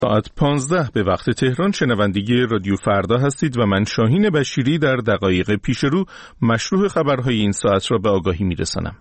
ساعت 15 به وقت تهران شنوندگی رادیو فردا هستید و من شاهین بشیری در دقایق پیش رو مشروع خبرهای این ساعت را به آگاهی میرسانم.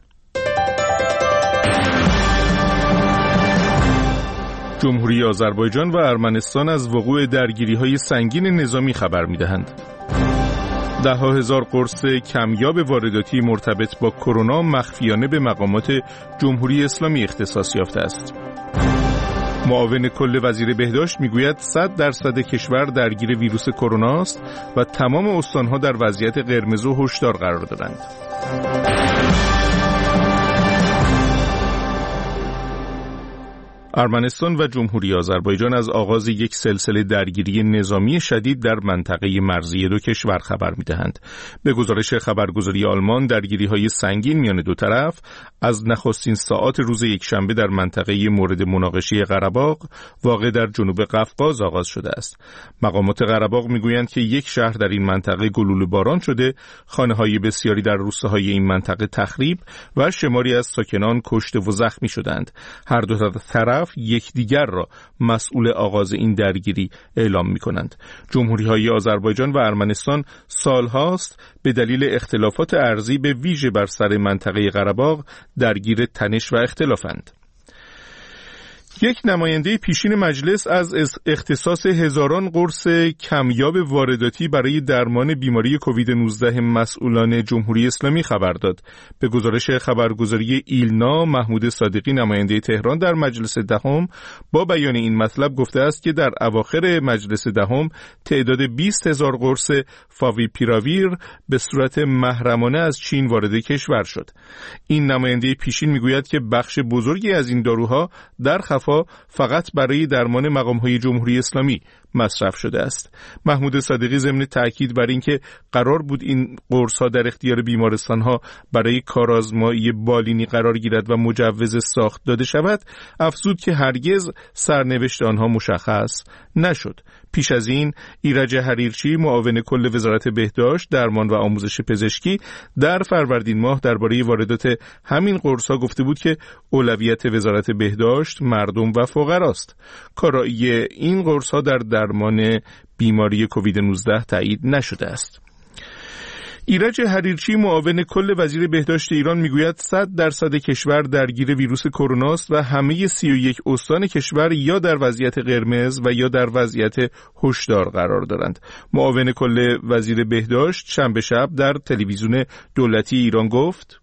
جمهوری آذربایجان و ارمنستان از وقوع درگیری‌های سنگین نظامی خبر می‌دهند. ده‌ها هزار قرص کمیاب وارداتی مرتبط با کرونا مخفیانه به مقامات جمهوری اسلامی اختصاص یافته است. معاون کل وزیر بهداشت میگوید 100% کشور درگیر ویروس کرونا است و تمام استان‌ها در وضعیت قرمز و هشدار قرار دارند. ارمنستان و جمهوری آذربایجان از آغاز یک سلسله درگیری نظامی شدید در منطقه مرزی دو کشور خبر می‌دهند. به گزارش خبرگزاری آلمان درگیری‌های سنگین میان دو طرف از نخستین ساعات روز یکشنبه در منطقه مورد مناقشه قره‌باغ واقع در جنوب قفقاز آغاز شده است. مقامات قره‌باغ می‌گویند که یک شهر در این منطقه گلوله باران شده، خانه‌های بسیاری در روستاهای این منطقه تخریب و شماری از ساکنان کشته و زخمی شدند. هر دو طرف یکدیگر را مسئول آغاز این درگیری اعلام می‌کنند. جمهوری‌های آذربایجان و ارمنستان سال‌هاست به دلیل اختلافات ارضی به ویژه بر سر منطقه قره‌باغ درگیر تنش و اختلافند. یک نماینده پیشین مجلس از اختصاص هزاران قرص کمیاب وارداتی برای درمان بیماری کووید 19 مسئولان جمهوری اسلامی خبر داد. به گزارش خبرگزاری ایلنا، محمود صادقی نماینده تهران در مجلس دهم با بیان این مطلب گفته است که در اواخر مجلس دهم تعداد 20,000 قرص فاویپیراویر به صورت محرمانه از چین وارد کشور شد. این نماینده پیشین میگوید که بخش بزرگی از این داروها در خفا فقط برای درمان مقام‌های جمهوری اسلامی مصرف شده است. محمود صادقی ضمن تأکید بر اینکه قرار بود این قرص‌ها در اختیار بیمارستان‌ها برای کارآزمایی بالینی قرار گیرد و مجوز ساخت داده شود، افزود که هرگز سرنوشت آنها مشخص نشد. پیش از این ایرج حریرچی معاون کل وزارت بهداشت، درمان و آموزش پزشکی در فروردین ماه درباره واردات همین قرص‌ها گفته بود که اولویت وزارت بهداشت مردم و فقراست. کارایی این قرص‌ها در درمان بیماری کووید 19 تایید نشده است. ایرج حریرچی معاون کل وزیر بهداشت ایران میگوید 100% کشور درگیر ویروس کرونا است و همه 31 استان کشور یا در وضعیت قرمز و یا در وضعیت هشدار قرار دارند. معاون کل وزیر بهداشت شنبه شب در تلویزیون دولتی ایران گفت: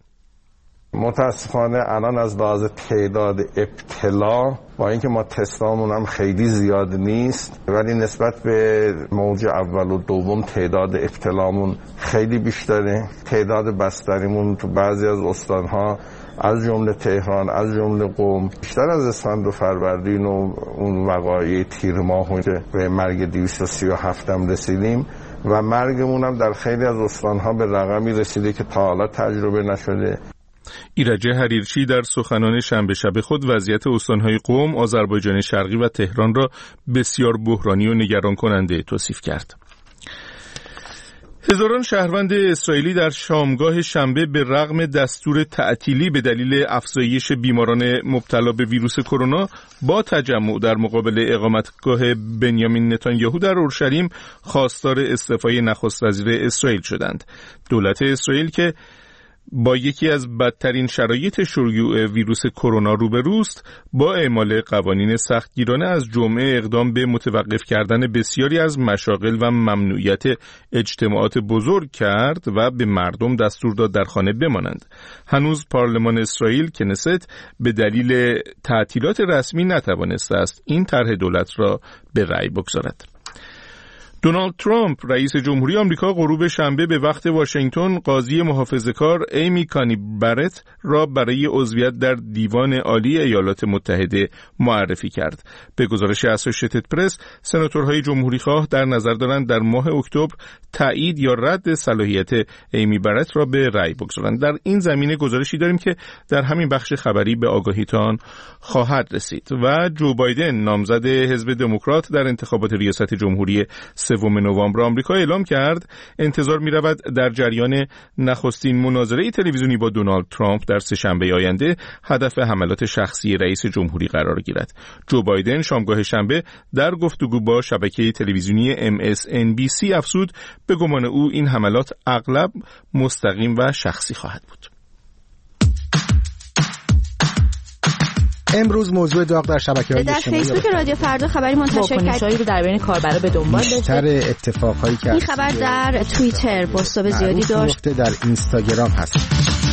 متاسفانه الان از لحاظ تعداد ابتلا با اینکه ما تستامون هم خیلی زیاد نیست، ولی نسبت به موج اول و دوم تعداد ابتلامون خیلی بیشتره. تعداد بستریمون تو بعضی از استانها از جمله تهران، از جمله قم، بیشتر از اسفند و فروردین و اون وقایع تیر ماه که به مرگ 237 هم رسیدیم و مرگمون هم در خیلی از استانها به رقمی رسیده که تا حالا تجربه نشده. ایرج حریرچی در سخنان شنبه شب خود وضعیت استان‌های قم، آذربایجان شرقی و تهران را بسیار بحرانی و نگران کننده توصیف کرد. هزاران شهروند اسرائیلی در شامگاه شنبه به رغم دستور تعطیلی به دلیل افزایش بیماران مبتلا به ویروس کرونا با تجمع در مقابل اقامتگاه بنیامین نتانیاهو در اورشلیم خواستار استعفای نخست وزیر اسرائیل شدند. دولت اسرائیل که با یکی از بدترین شرایط شیوع ویروس کرونا روبروست، با اعمال قوانین سختگیرانه از جمعه اقدام به متوقف کردن بسیاری از مشاغل و ممنوعیت اجتماعات بزرگ کرد و به مردم دستور داد در خانه بمانند. هنوز پارلمان اسرائیل کنست به دلیل تعطیلات رسمی نتوانسته است این طرح دولت را به رأی بگذارد. دونالد ترامپ رئیس جمهوری آمریکا غروب شنبه به وقت واشنگتن قاضی محافظه‌کار ایمی کانی برت را برای عضویت در دیوان عالی ایالات متحده معرفی کرد. به گزارش اسوشییتد پرس، سناتورهای جمهوریخواه در نظر دارند در ماه اکتبر تایید یا رد صلاحیت ایمی برت را به رأی بگذارند. در این زمینه گزارشی داریم که در همین بخش خبری به آگاهیتان خواهد رسید. و جو بایدن نامزد حزب دموکرات در انتخابات ریاست جمهوری 3 نوامبر آمریکا اعلام کرد انتظار می‌رود در جریان نخستین مناظره تلویزیونی با دونالد ترامپ در سه‌شنبه آینده هدف حملات شخصی رئیس جمهوری قرار گیرد. جو بایدن شامگاه شنبه در گفتگو با شبکه تلویزیونی MSNBC افزود به گمان او این حملات اغلب مستقیم و شخصی خواهد بود. امروز موضوع داغ در شبکه‌های اجتماعی در فیسبوک رادیو فردا خبری منتشر کرد رو در بین کاربرا به دنبال داشت. بیشتر اتفاقایی که این خبر در توییتر بازتاب زیادی داشت. در اینستاگرام هست.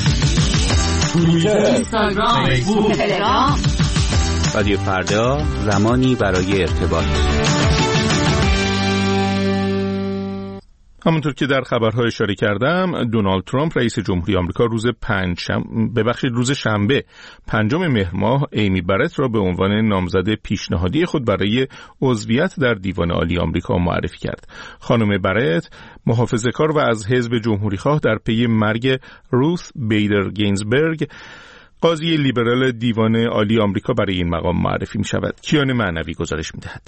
اینستاگرام، فیسبوک، تلگرام. رادیو فردا، زمانی برای ارتباط. همونطور که در خبرها اشاره کردم، دونالد ترامپ رئیس جمهوری آمریکا روز شنبه 5 مهر ماه ایمی برت را به عنوان نامزد پیشنهادی خود برای عضویت در دیوان عالی آمریکا معرفی کرد. خانم برت محافظه‌کار و از حزب جمهوریخواه در پی مرگ روث بیدر گینزبرگ قاضی لیبرال دیوان عالی آمریکا برای این مقام معرفی می شود. کیان معنوی گزارش می دهد.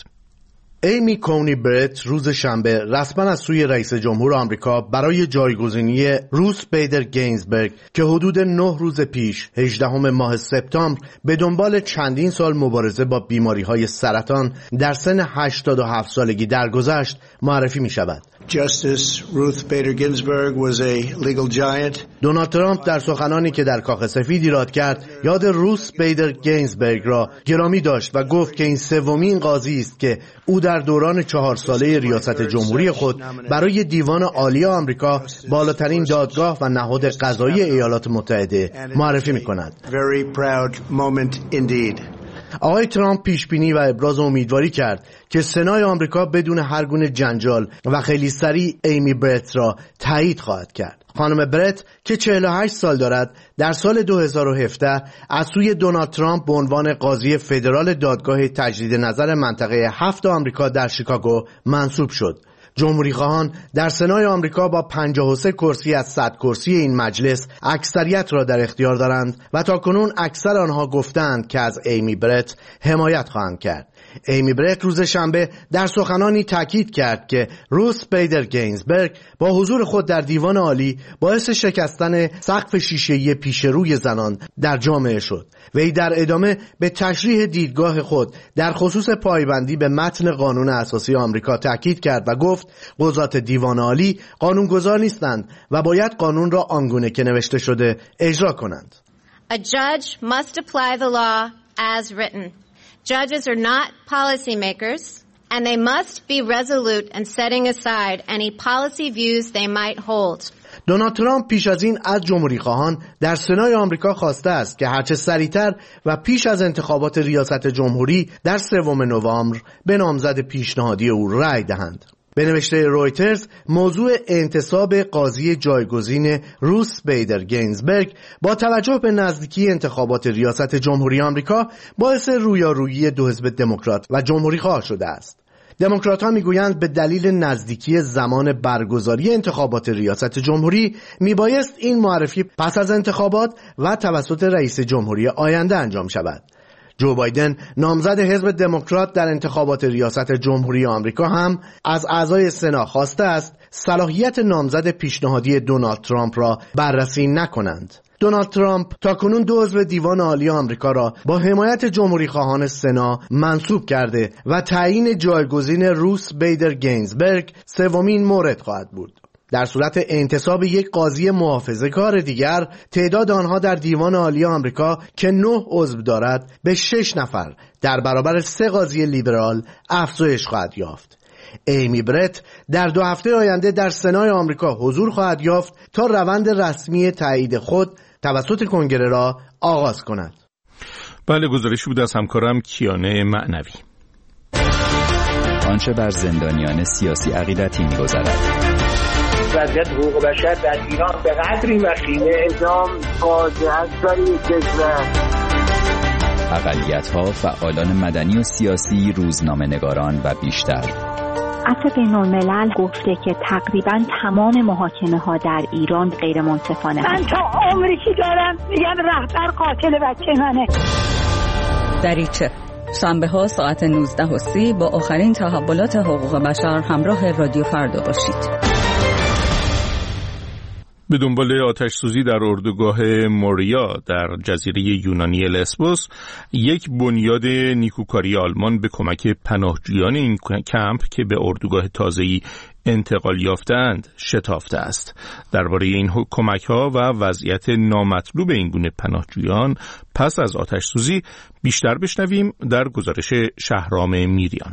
ایمی کونی برت روز شنبه رسما از سوی رئیس جمهور آمریکا برای جایگزینی روث بیدر گینزبرگ که حدود 9 روز پیش 18 ماه سپتامبر به دنبال چندین سال مبارزه با بیماری‌های سرطان در سن 87 سالگی درگذشت معرفی می شود. Justice Ruth Bader Ginsburg was a legal giant. دونالد ترامپ در سخنانی که در کاخ سفید ایراد کرد یاد روث بیدر گینزبرگ را گرامی داشت و گفت که این سومین قاضی است که او در دوران 4 ساله ریاست جمهوری خود برای دیوان عالی آمریکا بالاترین دادگاه و نهاد قضایی ایالات متحده معرفی می‌کند. Very proud moment indeed. آقای ترامپ پیشبینی و ابراز امیدواری کرد که سنای آمریکا بدون هر گونه جنجال و خیلی سریع ایمی برت را تایید خواهد کرد. خانم برت که 48 سال دارد در سال 2017 از سوی دونالد ترامپ به عنوان قاضی فدرال دادگاه تجدید نظر منطقه 7 آمریکا در شیکاگو منصوب شد. جمهوری خواهان در سنای آمریکا با 53 کرسی از 100 کرسی این مجلس اکثریت را در اختیار دارند و تاکنون اکثر آنها گفتند که از ایمی برت حمایت خواهند کرد. ایمی برت روز شنبه در سخنانی تاکید کرد که روث بیدر گینزبرگ با حضور خود در دیوان عالی باعث شکستن سقف شیشه‌ای پیش روی زنان در جامعه شد. وی در ادامه به تشریح دیدگاه خود در خصوص پایبندی به متن قانون اساسی آمریکا تاکید کرد و گفت قضات دیوان عالی قانونگذار نیستند و باید قانون را آنگونه که نوشته شده اجرا کنند. A judge must apply the law as written. Judges are not policymakers, and they must be resolute in setting aside any policy views they might hold. دونالد ترامپ پیش از این از جمهوری خواهان در سنای آمریکا خواسته است که هرچه سریعتر و پیش از انتخابات ریاست جمهوری در 3 نوامبر به نامزد پیشنهادی او رأی دهند. به نوشته رویترز موضوع انتصاب قاضی جایگزین روث بیدر گینزبرگ با توجه به نزدیکی انتخابات ریاست جمهوری آمریکا باعث رویارویی 2 حزب دموکرات و جمهوری خواه شده است. دموکرات‌ها میگویند به دلیل نزدیکی زمان برگزاری انتخابات ریاست جمهوری میبایست این معرفی پس از انتخابات و توسط رئیس جمهوری آینده انجام شود. جو بایدن نامزد حزب دموکرات در انتخابات ریاست جمهوری آمریکا هم از اعضای سنا خواسته است صلاحیت نامزد پیشنهادی دونالد ترامپ را بررسی نکنند. دونالد ترامپ تاکنون 2 عضو دیوان عالی آمریکا را با حمایت جمهوری خواهان سنا منصوب کرده و تعیین جایگزین روث بیدر گینزبرگ 3مین مورد خواهد بود. در صورت انتصاب یک قاضی محافظه‌کار دیگر تعداد آنها در دیوان عالی آمریکا که 9 عضو دارد به 6 نفر در برابر 3 قاضی لیبرال افزایش خواهد یافت. ایمی برت در 2 هفته آینده در سنای آمریکا حضور خواهد یافت تا روند رسمی تایید خود توسط کنگره را آغاز کند. بله، گزارشی بود از همکارم کیانه معنوی. آنچه بر زندانیان سیاسی عقیدتی می‌گذرد. وضعیت حقوق بشر در ایران به قدری وخیمه، اعدام فاجعه است برای کشور. اقلیت‌ها، فعالان مدنی و سیاسی، روزنامه‌نگاران و بیشتر. عفو بین‌الملل گفته که تقریباً تمام محاکمه‌ها در ایران غیر منصفانه. من تا عمری که دارم میگم رهبر قاتل بچه منه. دریچه شنبه‌ها ساعت 19:30 با آخرین تحولات حقوق بشر همراه رادیو فردا باشید. به دنبال آتش سوزی در اردوگاه موریا در جزیره یونانی لسبوس، یک بنیاد نیکوکاری آلمان به کمک پناهجویان این کمپ که به اردوگاه تازه‌ای انتقال یافتند شتافته است. درباره این کمک‌ها و وضعیت نامطلوب این گونه پناهجویان پس از آتش سوزی بیشتر بشنویم در گزارش شهرام میریان.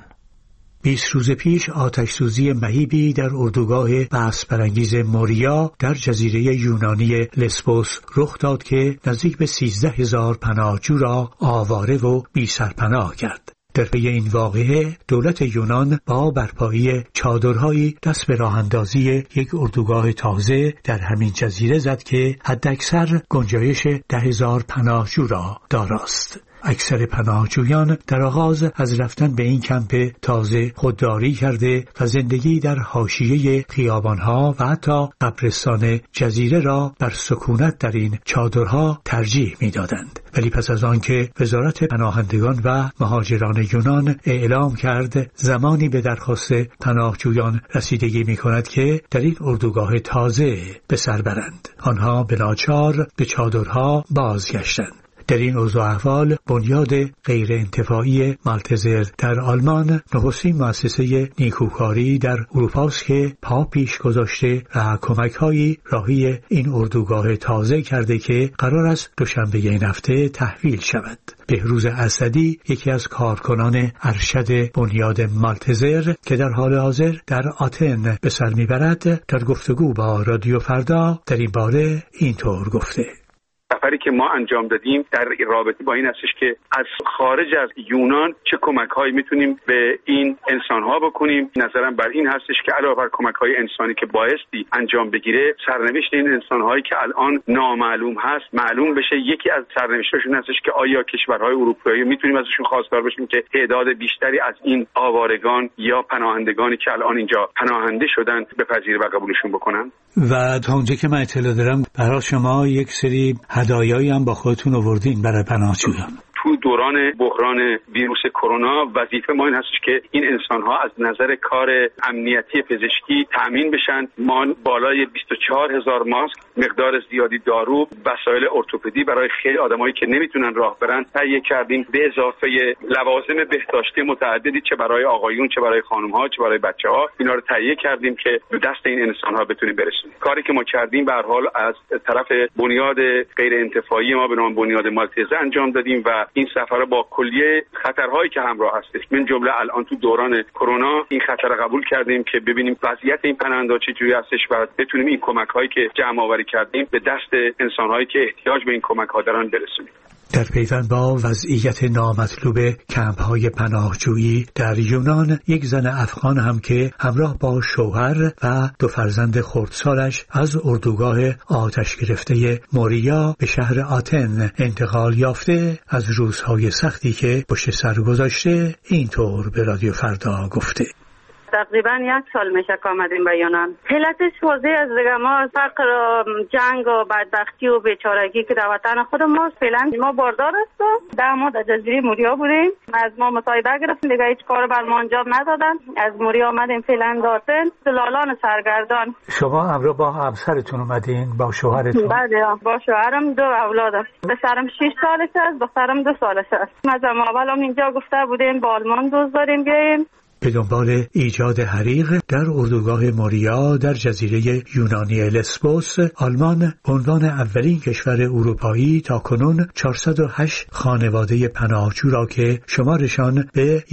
20 روز پیش آتش سوزی مهیبی در اردوگاه بحث برانگیز موریا در جزیره یونانی لسبوس رخ داد که نزدیک به 13,000 پناهجو را آواره و بی سرپناه کرد. در پی این واقعه دولت یونان با برپایی چادرهایی دست به راه اندازی یک اردوگاه تازه در همین جزیره زد که حداکثر گنجایش 10,000 پناهجو را داراست. اکثر پناهجویان در آغاز از رفتن به این کمپ تازه خودداری کرده و زندگی در حاشیه خیابانها و حتی قبرستان جزیره را بر سکونت در این چادرها ترجیح می‌دادند. ولی پس از آنکه وزارت پناهندگان و مهاجران یونان اعلام کرد زمانی به درخواست پناهجویان رسیدگی می‌کند که در این اردوگاه تازه به سر برند، آنها به ناچار به چادرها بازگشتند. در این اوضاع احوال بنیاد غیر انتفاعی مالتزر در آلمان نخستین مؤسسه نیکوکاری در اروپا است که پا پیش گذاشته و کمک‌هایی راهی این اردوگاه تازه کرده که قرار است دوشنبه این هفته تحویل شود. بهروز اسدی یکی از کارکنان ارشد بنیاد مالتزر که در حال حاضر در آتن به سر میبرد در گفتگو با رادیو فردا در این باره اینطور گفته: سفری که ما انجام دادیم در رابطه با این هستش که از خارج از یونان چه کمک‌هایی میتونیم به این انسان‌ها بکنیم. نظرم بر این هستش که علاوه بر کمک‌های انسانی که بایستی انجام بگیره، سرنوشت این انسان‌هایی که الان نامعلوم هست معلوم بشه. یکی از سرنوشت‌هاشون هستش که آیا کشورهای اروپایی میتونیم ازشون خواستار بشیم که تعداد بیشتری از این آوارگان یا پناهندگانی که الان اینجا پناهنده شدن بپذیره و قبولشون بکنن. و تا اونجا که من اطلاع دارم برای شما یک سری هدایایی هم با خودتون آوردین برای پناهجویان. تو دوران بحران ویروس کرونا وظیفه ما این هستش که این انسان‌ها از نظر کار امنیتی پزشکی تأمین بشن. ما بالای 24,000 ماسک، مقدار زیادی دارو، وسایل ارتوپدی برای خیلی آدمایی که نمیتونن راه برن تهیه کردیم، به اضافه لوازم بهداشتی متعددی چه برای آقایون چه برای خانم‌ها چه برای بچه‌ها، اینا رو تهیه کردیم که به دست این انسان‌ها بتونیم برسونیم. کاری که ما کردیم به هر حال از طرف بنیاد غیر انتفاعی ما به نام بنیاد مالتزر انجام دادیم و این سفر با کلیه خطرهایی که همراه هستش، من جمله الان تو دوران کرونا این خطر رو قبول کردیم که ببینیم وضعیت این پناهنده‌ها چجوری هستش و بتونیم این کمک‌هایی که جمع آوری کردیم به دست انسان‌هایی که احتیاج به این کمک‌ها دارن برسونیم. در پیوند با وضعیت نامطلوب کمپ‌های پناهجویی در یونان، یک زن افغان هم که همراه با شوهر و 2 فرزند خردسالش از اردوگاه آتش گرفته موریا به شهر آتن انتقال یافته، از روزهای سختی که پشت سر گذاشته اینطور به رادیو فردا گفته: تقریبا 1 سال میشه که آمدیم به یونان. حالتش واضح از دیگه، ما فقر و جنگ و بدبختی و بیچارگی که در وطن خود ما فعلا ما باردار هستیم. 10 ماه در جزیره موریا بودیم، از ما مصاحبه گرفتیم، دیگه هیچ کار بر ما انجام ندادن. از موریا آمدیم فعلا داتن، دلالان سرگردان. شما همراه با همسرتون اومدین؟ با شوهرتون؟ بله، با شوهرم 2 اولادم. پسرم 6 سالشه است، دخترم 2 سالشه است. از اولم اینجا گفته بودیم با آلمان دوست داریم بیاییم. به دنبال ایجاد حریق در اردوگاه موریا در جزیره یونانی لسبوس، آلمان به عنوان اولین کشور اروپایی تاکنون 408 خانواده پناهجو را که شمارشان به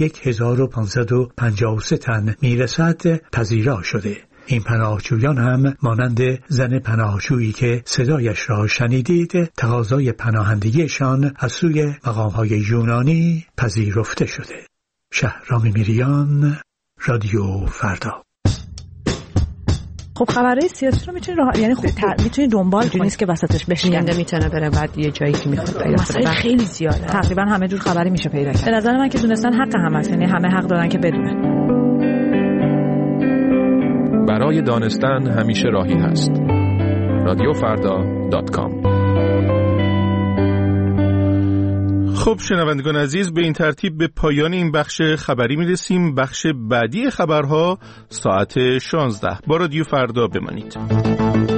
1553 تن میرسد پذیرا شده. این پناهجویان هم مانند زن پناهجویی که صدایش را شنیدید، تقاضای پناهندگیشان از سوی مقام‌های یونانی پذیرفته شده. شهرام میریان، رادیو فردا. خب خبرهای سیاسی رو میتونی میتونی دنبال کنی، نیست که وسطش بشکنده، میتونه بره بعد یه جایی که میخواد بره. مسائل خیلی زیاده، تقریبا همه جور خبری میشه پیدا کرد. به نظر من که دونستن حق هم هست، یعنی همه حق دارن که بدونن. برای دانستن همیشه راهی هست. radiofarda.com. خب شنوندگان عزیز، به این ترتیب به پایان این بخش خبری میرسیم. بخش بعدی خبرها ساعت 16. با رادیو فردا بمانید.